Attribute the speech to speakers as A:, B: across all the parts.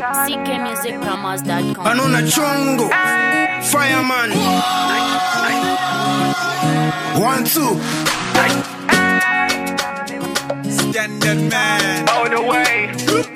A: ckmusicpromos.com.
B: Anuna chungu Fireman 1, 2
C: Standard man
D: all the way.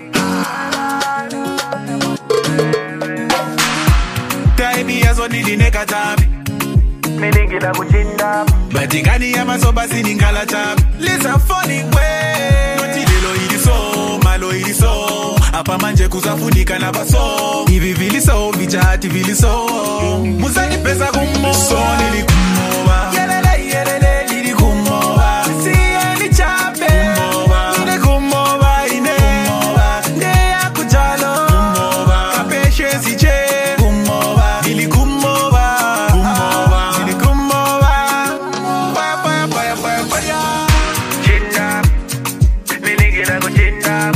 C: Taibi yazo nidineka tabi
D: Nilingila kuchinda
C: Batikani ya masoba siningala tabi Lisa funny way Noti lelo iliso, malo iliso Apa manje kuzafunika na baso Ivi viliso, vichati viliso Musani pesa kumo So nilikumoba Yelele, yelele, nilikumoba Siye ni chape Kumoba Nilikumoba, ine Kumoba Ndeya kujalo Kumoba Kapeshe siche Kumoba Nilikumoba Kumoba Nilikumoba Paya, paya, paya, paya
D: chinda. Nilingila kuchinda.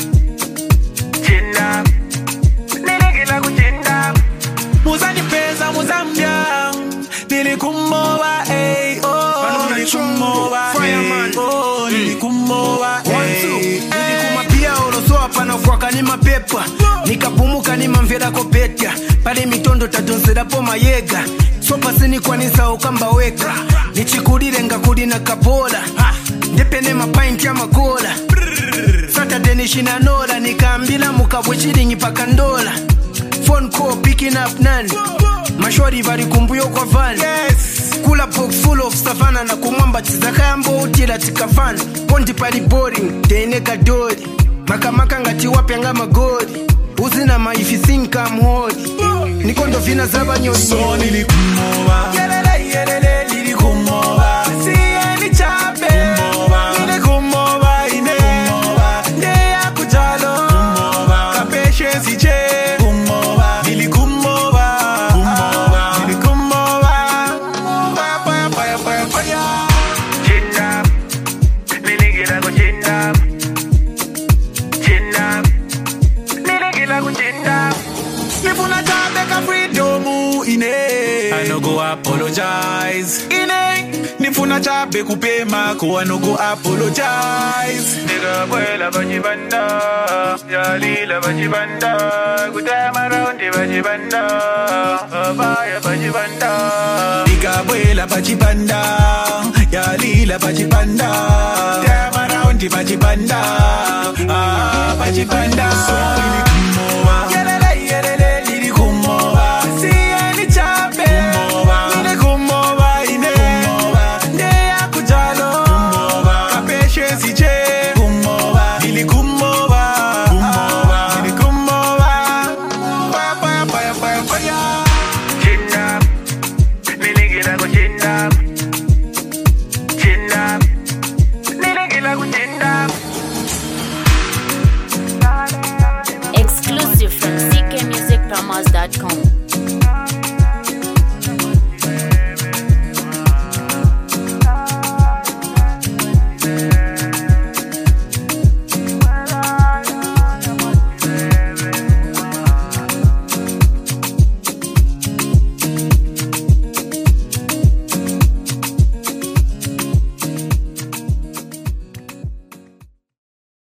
D: Chinda. Nilingila kuchinda.
C: Musani pesa muzambia Nilikumoba
B: Anuna
C: Nilikumoba
B: Fireman.
C: Nilikumoba
B: Nilikumapia olosoa pana fuaka ni mapepa Nikapumuka ni mamvera kopetya Pale mitondo tatonzera po mayega Sopa sini kwa nisa ukamba weka Nichikulire ngakudi na kapola Ndepene mapainti ya makola Saturday nishinanola Nikaambila mukabwe chiringi paka ndola Phone call picking up nani Mashori bari kumbuyo kwa vani
C: Yes
B: Kula box full of savannah na kumwamba tizaka yambo utila tikafana Pondi pali boring, teineka dori Makamaka ngati wapyanga magori Uzina maifi sinka mhori Nikondo vina zaba nyoni
C: So nilikumoba Yelele yelele nilikumoba Siye ni chape Kumoba Nilikumoba ine Kumoba Ndeya kujalo Kumoba Kapeshe siche Kumoba Nilikumoba Kumoba Nilikumoba Paya paya paya paya paya
D: Chinda. Nilingila kuchinda. Chinda. Nilingila kuchinda.
C: Nifuna tabeka freedom ine I no go apologize ine Nifuna chabe kupema ko I no go apologize
D: Nigga kwela bajibanda. Yalila bajibanda. Kutama raundi bajibanda. Abaya bajibanda.
C: Nikabwela bajibanda Yalila bajibanda Tema raundi bajibanda Bajibanda So